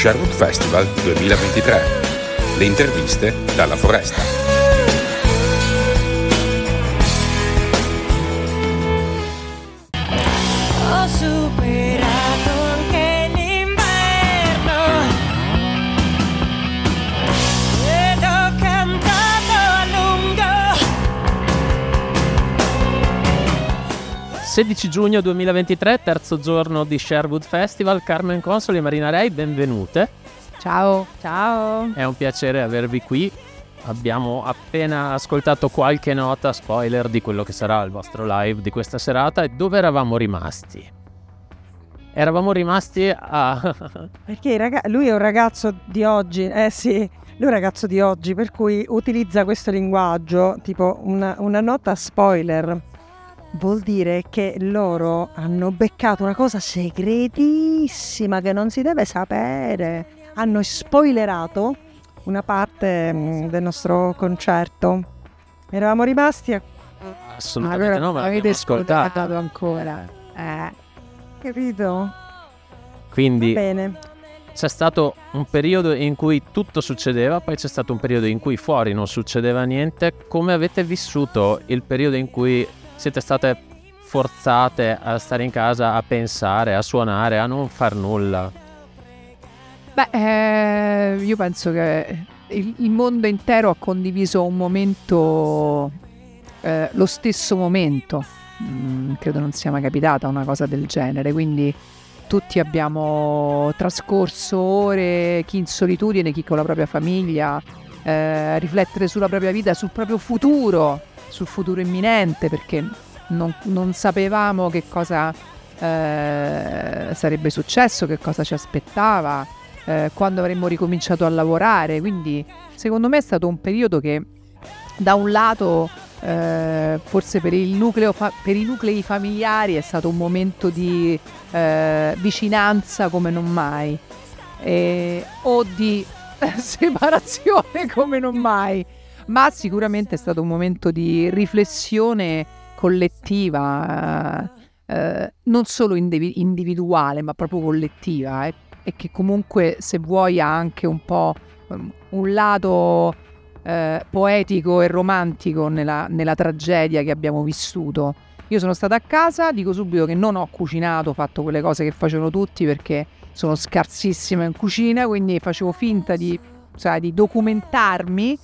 Sherwood Festival 2023. Le interviste dalla foresta. Ho superato anche l'inverno ed ho cantato a lungo. 16 giugno 2023, terzo giorno di Sherwood Festival. Carmen Consoli e Marina Rei, benvenute. Ciao. Ciao. È un piacere avervi qui. Abbiamo appena ascoltato qualche nota spoiler di quello che sarà il vostro live di questa serata. E dove eravamo rimasti? Eravamo rimasti a... Perché lui è un ragazzo di oggi, sì, lui è un ragazzo di oggi, per cui utilizza questo linguaggio, tipo una nota spoiler. Vuol dire che loro hanno beccato una cosa segretissima che non si deve sapere. Hanno spoilerato una parte del nostro concerto. Eravamo rimasti a... Assolutamente allora, no, ma avete l'abbiamo ascoltato. ascoltato ancora. Capito? Quindi Bene. c'è stato un periodo in cui tutto succedeva, poi c'è stato un periodo in cui fuori non succedeva niente. Come avete vissuto il periodo in cui siete state forzate a stare in casa, a pensare, a suonare, a non far nulla? Beh, io penso che il mondo intero ha condiviso un momento, lo stesso momento. Credo non sia mai capitata una cosa del genere, quindi tutti abbiamo trascorso ore, chi in solitudine, chi con la propria famiglia, riflettere sulla propria vita, sul proprio futuro, sul futuro imminente, perché non sapevamo che cosa sarebbe successo, che cosa ci aspettava, quando avremmo ricominciato a lavorare. Quindi secondo me è stato un periodo che da un lato forse per i nuclei familiari è stato un momento di vicinanza come non mai, o di separazione come non mai, ma sicuramente è stato un momento di riflessione collettiva, non solo individuale ma proprio collettiva, e che comunque, se vuoi, ha anche un po' un lato poetico e romantico nella tragedia che abbiamo vissuto. Io sono stata a casa, dico subito che non ho cucinato, ho fatto quelle cose che facevano tutti perché sono scarsissima in cucina, quindi facevo finta di documentarmi.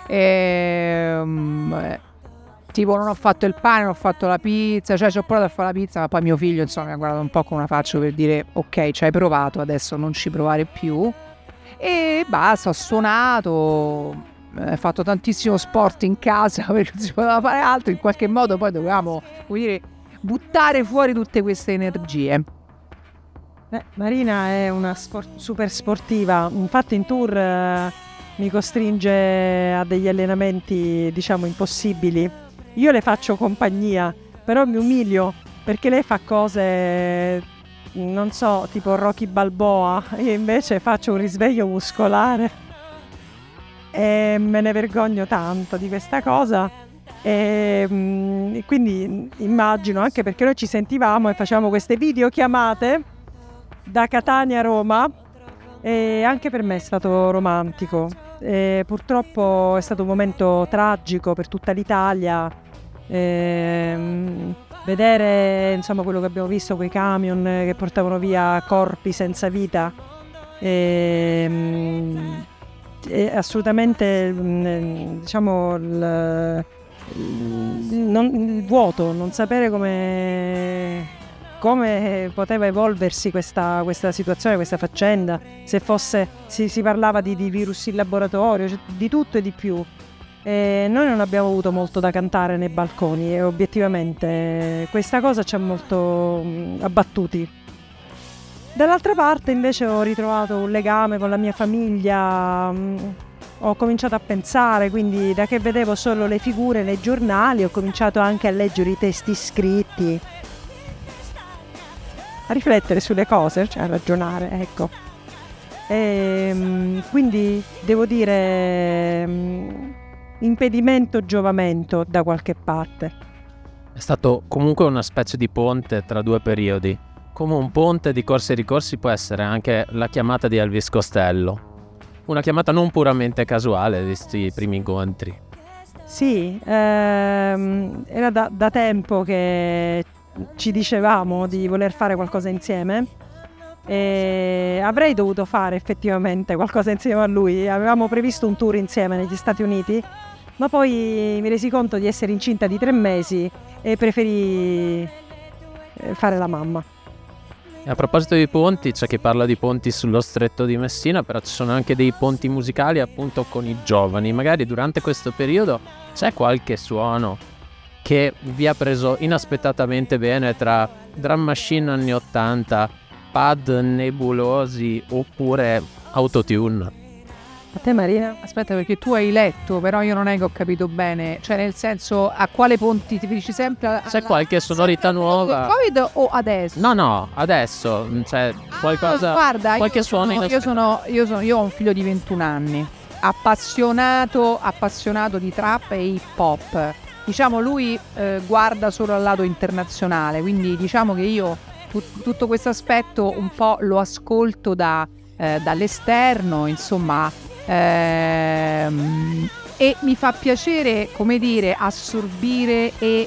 Tipo, non ho fatto il pane, non ho fatto la pizza, cioè ci ho provato a fare la pizza, ma poi mio figlio insomma mi ha guardato un po' con una faccia per dire ok, ci hai provato, adesso non ci provare più. E basta, ho suonato, ho fatto tantissimo sport in casa perché non si poteva fare altro, in qualche modo poi dovevamo, come dire, buttare fuori tutte queste energie. Marina è una super sportiva, infatti in tour mi costringe a degli allenamenti, diciamo, impossibili. Io le faccio compagnia, però mi umilio perché lei fa cose, non so, tipo Rocky Balboa. Io invece faccio un risveglio muscolare e me ne vergogno tanto di questa cosa. E quindi immagino, anche perché noi ci sentivamo e facevamo queste videochiamate da Catania a Roma, e anche per me è stato romantico. Purtroppo è stato un momento tragico per tutta l'Italia. Vedere insomma quello che abbiamo visto, quei camion che portavano via corpi senza vita, è assolutamente diciamo il vuoto, non sapere come poteva evolversi questa situazione, questa faccenda, se si parlava di virus in laboratorio, cioè, di tutto e di più. Noi non abbiamo avuto molto da cantare nei balconi e obiettivamente questa cosa ci ha molto abbattuti. Dall'altra parte invece ho ritrovato un legame con la mia famiglia, ho cominciato a pensare, quindi da che vedevo solo le figure nei giornali ho cominciato anche a leggere i testi scritti, a riflettere sulle cose, cioè a ragionare, ecco. Quindi devo dire impedimento, giovamento da qualche parte. È stato comunque una specie di ponte tra due periodi. come un ponte di corsi e ricorsi può essere anche la chiamata di Elvis Costello. Una chiamata non puramente casuale di questi primi incontri. Sì, era da tempo che ci dicevamo di voler fare qualcosa insieme e avrei dovuto fare effettivamente qualcosa insieme a lui. Avevamo previsto un tour insieme negli Stati Uniti, ma poi mi resi conto di essere incinta di 3 mesi e preferì fare la mamma. E a proposito di ponti, c'è chi parla di ponti sullo stretto di Messina, però ci sono anche dei ponti musicali appunto con i giovani. Magari durante questo periodo c'è qualche suono che vi ha preso inaspettatamente bene tra drum machine anni 80, pad nebulosi oppure autotune. A te Marina? Aspetta, perché tu hai letto, però io non è che ho capito bene. Cioè, nel senso, a quale ponti ti dici sempre? C'è qualche sonorità nuova? Covid o adesso? No, adesso c'è qualcosa, Guarda, qualche suono io ho un figlio di 21 anni, appassionato di trap e hip hop. Diciamo, lui guarda solo al lato internazionale, quindi diciamo che io tutto questo aspetto un po' lo ascolto dall'esterno, insomma. E mi fa piacere, come dire, assorbire e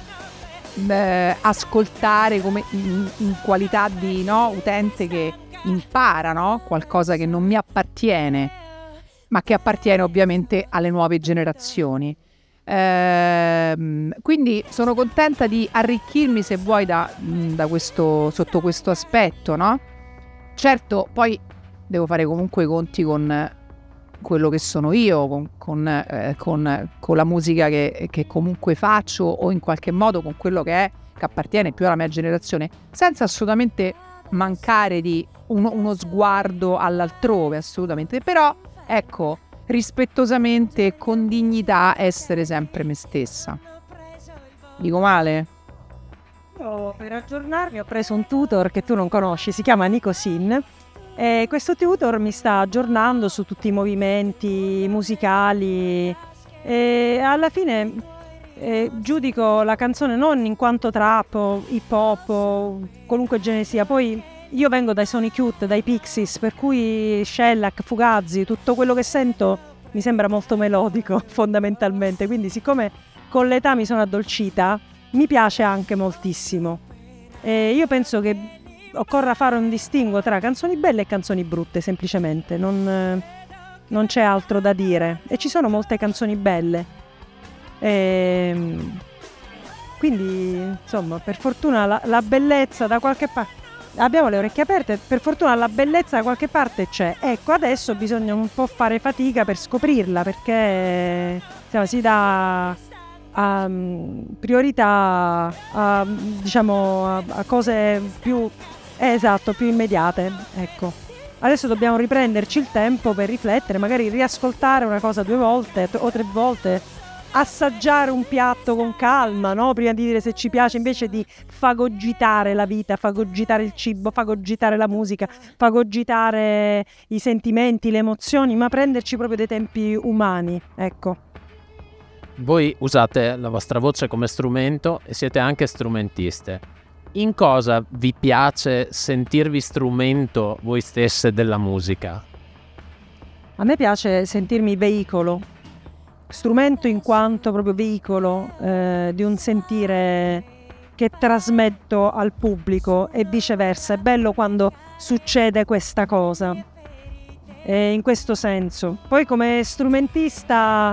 ascoltare come in qualità di utente che impara qualcosa che non mi appartiene, ma che appartiene ovviamente alle nuove generazioni. Quindi sono contenta di arricchirmi, se vuoi, sotto questo aspetto, no? Certo, poi devo fare comunque i conti con quello che sono io, con la musica che comunque faccio, o in qualche modo con quello che appartiene più alla mia generazione, senza assolutamente mancare di uno sguardo all'altrove, assolutamente. Però ecco, rispettosamente e con dignità, essere sempre me stessa. Dico male? Io per aggiornarmi ho preso un tutor che tu non conosci, si chiama Nico Sin. E questo tutor mi sta aggiornando su tutti i movimenti musicali e alla fine giudico la canzone non in quanto trap o hip hop o qualunque genere sia. Poi io vengo dai Sonic Youth, dai Pixies, per cui Shellac, Fugazi, tutto quello che sento mi sembra molto melodico fondamentalmente, quindi siccome con l'età mi sono addolcita mi piace anche moltissimo. E io penso che occorra fare un distinguo tra canzoni belle e canzoni brutte, semplicemente, non c'è altro da dire. E ci sono molte canzoni belle. Quindi, insomma, per fortuna la bellezza da qualche parte... Abbiamo le orecchie aperte, per fortuna la bellezza da qualche parte c'è. Ecco, adesso bisogna un po' fare fatica per scoprirla, perché si dà priorità a cose più... Esatto, più immediate, ecco. Adesso dobbiamo riprenderci il tempo per riflettere, magari riascoltare una cosa 2 volte o 3 volte, assaggiare un piatto con calma, prima di dire se ci piace, invece di fagocitare la vita, fagocitare il cibo, fagocitare la musica, fagocitare i sentimenti, le emozioni, ma prenderci proprio dei tempi umani, ecco. Voi usate la vostra voce come strumento e siete anche strumentiste. In cosa vi piace sentirvi strumento voi stesse della musica? A me piace sentirmi veicolo, strumento in quanto proprio veicolo di un sentire che trasmetto al pubblico e viceversa. È bello quando succede questa cosa, in questo senso. Poi come strumentista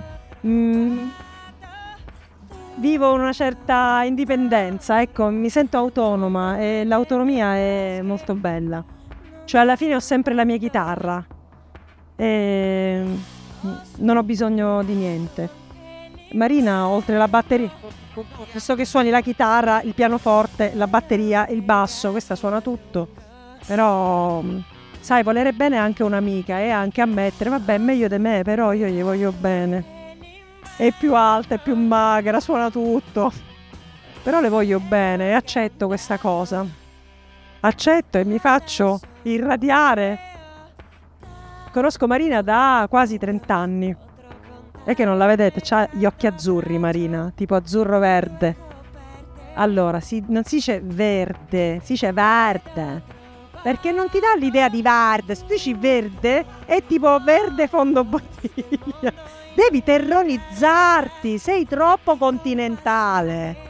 vivo una certa indipendenza, ecco, mi sento autonoma e l'autonomia è molto bella. Cioè alla fine ho sempre la mia chitarra e non ho bisogno di niente. Marina, oltre la batteria, so che suoni la chitarra, il pianoforte, la batteria, il basso, questa suona tutto, però sai, volere bene anche un'amica e anche ammettere, vabbè, è meglio di me, però io gli voglio bene. È più alta, è più magra, suona tutto, però le voglio bene e accetto questa cosa. Accetto e mi faccio irradiare. Conosco Marina da quasi 30 anni. È che non la vedete, c'ha gli occhi azzurri Marina, tipo azzurro verde. Allora, non si dice verde, si dice verde. Perché non ti dà l'idea di verde. Se tu dici verde, è tipo verde fondo bottiglia. Devi terrorizzarti, sei troppo continentale.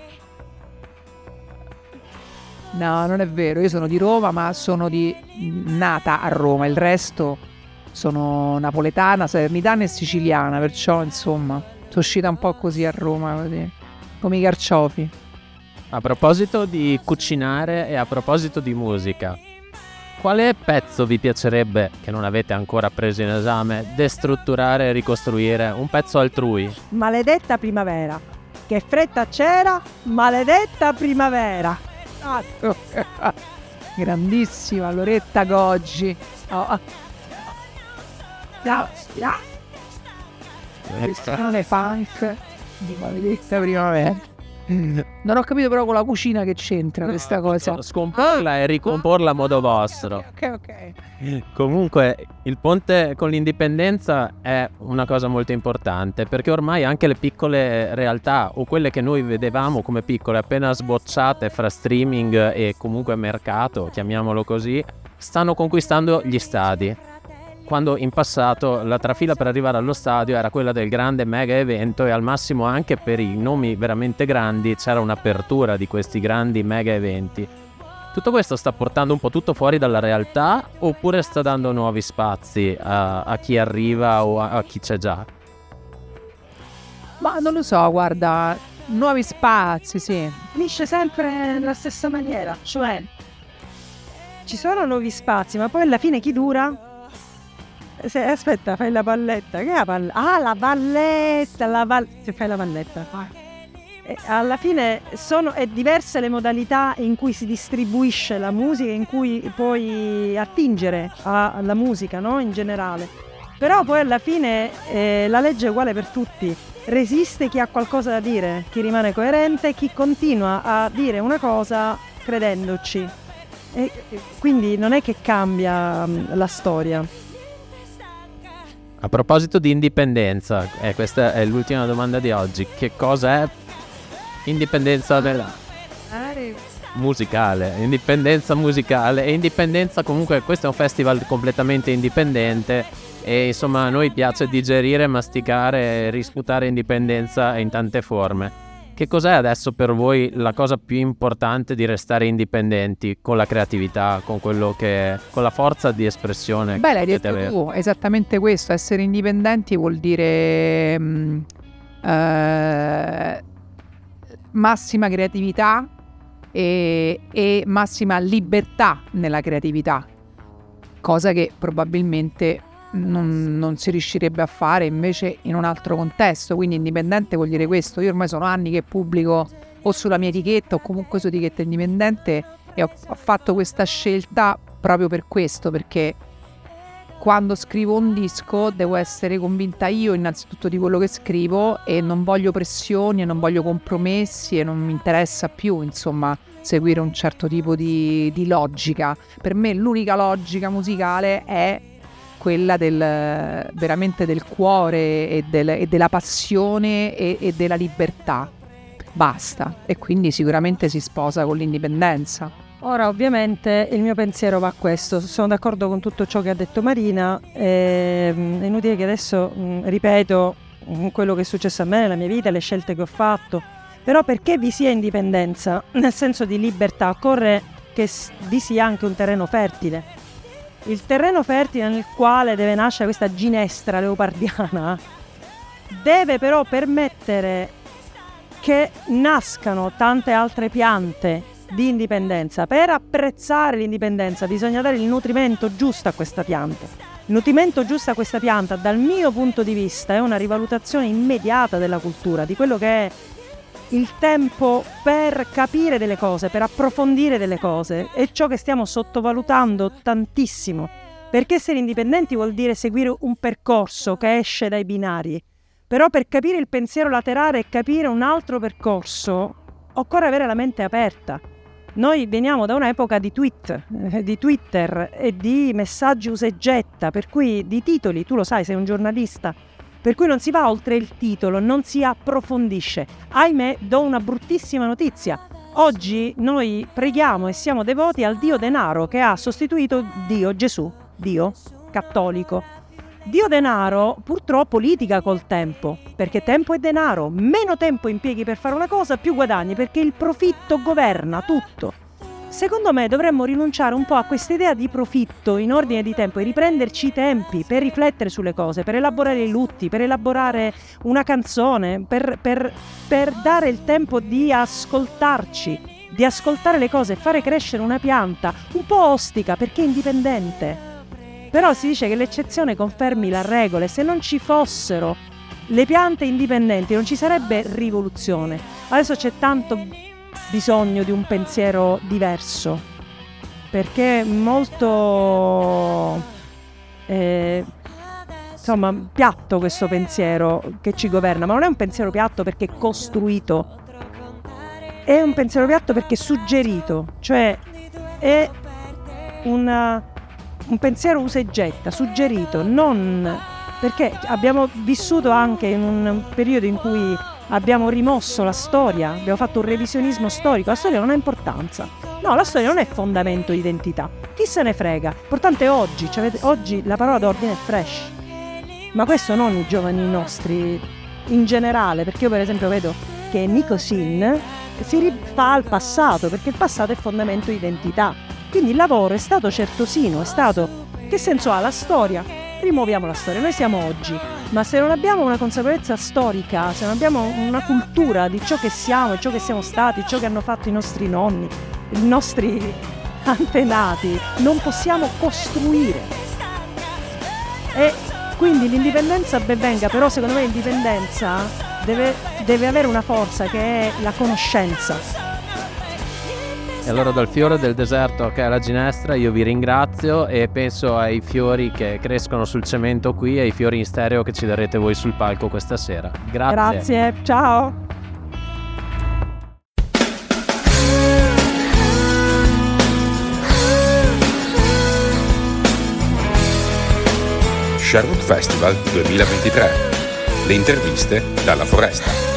No, non è vero, io sono di Roma, ma sono nata a Roma, il resto sono napoletana, salernitana e siciliana, perciò insomma sono uscita un po' così a Roma, così, come i carciofi. A proposito di cucinare e a proposito di musica, quale pezzo vi piacerebbe, che non avete ancora preso in esame, destrutturare e ricostruire? Un pezzo altrui? Maledetta primavera. Che fretta c'era, maledetta primavera. Grandissima Loretta Goggi. Le funk di maledetta primavera. Non ho capito però con la cucina che c'entra questa cosa. Scomporla e ricomporla a modo vostro. Ok. Comunque il ponte con l'indipendenza è una cosa molto importante, perché ormai anche le piccole realtà, o quelle che noi vedevamo come piccole appena sbocciate fra streaming e comunque mercato, chiamiamolo così, stanno conquistando gli stadi. Quando in passato la trafila per arrivare allo stadio era quella del grande mega evento, e al massimo anche per i nomi veramente grandi c'era un'apertura di questi grandi mega eventi. Tutto questo sta portando un po' tutto fuori dalla realtà, oppure sta dando nuovi spazi a chi arriva o a chi c'è già? Ma non lo so, guarda, nuovi spazi, sì. Finisce sempre nella stessa maniera, cioè ci sono nuovi spazi, ma poi alla fine chi dura? Aspetta, fai la palletta. Che è la palletta? Ah, la palletta, se fai la palletta. Alla fine è diverse le modalità in cui si distribuisce la musica, in cui puoi attingere alla musica, no? In generale. Però poi alla fine la legge è uguale per tutti. Resiste chi ha qualcosa da dire, chi rimane coerente, chi continua a dire una cosa credendoci. E quindi non è che cambia la storia. A proposito di indipendenza, questa è l'ultima domanda di oggi. Che cosa è indipendenza musicale? Indipendenza musicale e indipendenza, comunque questo è un festival completamente indipendente e insomma a noi piace digerire, masticare e risputare indipendenza in tante forme. Che cos'è adesso per voi la cosa più importante di restare indipendenti con la creatività, con quello che con la forza di espressione? Beh, l'hai detto tu, esattamente questo. Essere indipendenti vuol dire massima creatività e massima libertà nella creatività, cosa che probabilmente non si riuscirebbe a fare invece in un altro contesto. Quindi indipendente vuol dire questo. Io ormai sono anni che pubblico o sulla mia etichetta o comunque su etichetta indipendente, e ho fatto questa scelta proprio per questo, perché quando scrivo un disco devo essere convinta io innanzitutto di quello che scrivo, e non voglio pressioni e non voglio compromessi, e non mi interessa più insomma seguire un certo tipo di logica. Per me l'unica logica musicale è quella veramente del cuore e della passione e della libertà. Basta. E quindi sicuramente si sposa con l'indipendenza. Ora ovviamente il mio pensiero va a questo. Sono d'accordo con tutto ciò che ha detto Marina. È inutile che adesso ripeto quello che è successo a me nella mia vita, le scelte che ho fatto. Però perché vi sia indipendenza, nel senso di libertà, occorre che vi sia anche un terreno fertile. Il terreno fertile nel quale deve nascere questa ginestra leopardiana deve però permettere che nascano tante altre piante di indipendenza. Per apprezzare l'indipendenza bisogna dare il nutrimento giusto a questa pianta. Il nutrimento giusto a questa pianta, dal mio punto di vista, è una rivalutazione immediata della cultura, di quello che è il tempo per capire delle cose, per approfondire delle cose. È ciò che stiamo sottovalutando tantissimo, perché essere indipendenti vuol dire seguire un percorso che esce dai binari. Però per capire il pensiero laterale e capire un altro percorso occorre avere la mente aperta. Noi veniamo da un'epoca di Twitter e di messaggi usa e getta, per cui di titoli, tu lo sai, sei un giornalista, per cui non si va oltre il titolo, non si approfondisce. Ahimè, do una bruttissima notizia. Oggi noi preghiamo e siamo devoti al Dio denaro, che ha sostituito Dio, Gesù, Dio cattolico. Dio denaro purtroppo litiga col tempo, perché tempo è denaro, meno tempo impieghi per fare una cosa, più guadagni, perché il profitto governa tutto. Secondo me dovremmo rinunciare un po' a questa idea di profitto in ordine di tempo e riprenderci i tempi per riflettere sulle cose, per elaborare i lutti, per elaborare una canzone, per dare il tempo di ascoltarci, di ascoltare le cose, fare crescere una pianta un po' ostica perché è indipendente. Però si dice che l'eccezione confermi la regola, e se non ci fossero le piante indipendenti non ci sarebbe rivoluzione. Adesso c'è tanto bisogno di un pensiero diverso, perché è molto piatto questo pensiero che ci governa, ma non è un pensiero piatto perché è costruito, è un pensiero piatto perché è suggerito, cioè è un pensiero usa e getta, suggerito, non perché abbiamo vissuto anche in un periodo in cui abbiamo rimosso la storia, abbiamo fatto un revisionismo storico. La storia non ha importanza. No, la storia non è fondamento di identità. Chi se ne frega? L'importante è oggi. Cioè, oggi la parola d'ordine è fresh. Ma questo non i giovani nostri in generale, perché io per esempio vedo che Nicosyn si rifà al passato, perché il passato è fondamento di identità. Quindi il lavoro è stato certosino, è stato... Che senso ha la storia? Rimuoviamo la storia, noi siamo oggi. Ma se non abbiamo una consapevolezza storica, se non abbiamo una cultura di ciò che siamo, ciò che siamo stati, ciò che hanno fatto i nostri nonni, i nostri antenati, non possiamo costruire. E quindi l'indipendenza ben venga, però secondo me l'indipendenza deve avere una forza che è la conoscenza. E allora dal fiore del deserto che è la ginestra io vi ringrazio e penso ai fiori che crescono sul cemento qui e ai fiori in stereo che ci darete voi sul palco questa sera. Grazie, ciao! Sherwood Festival 2023. Le interviste dalla foresta.